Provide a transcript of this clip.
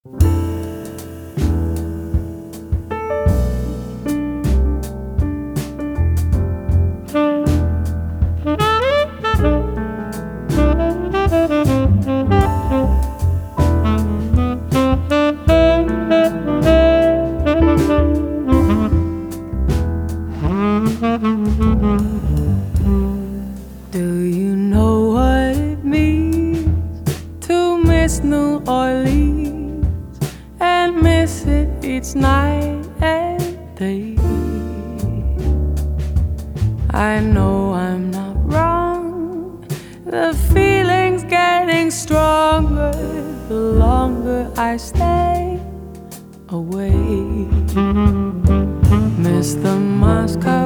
Do you know what it means to miss New Orleans and miss it each night and day? I know I'm not wrong. The feeling's getting stronger the longer I stay away. Miss the Moscow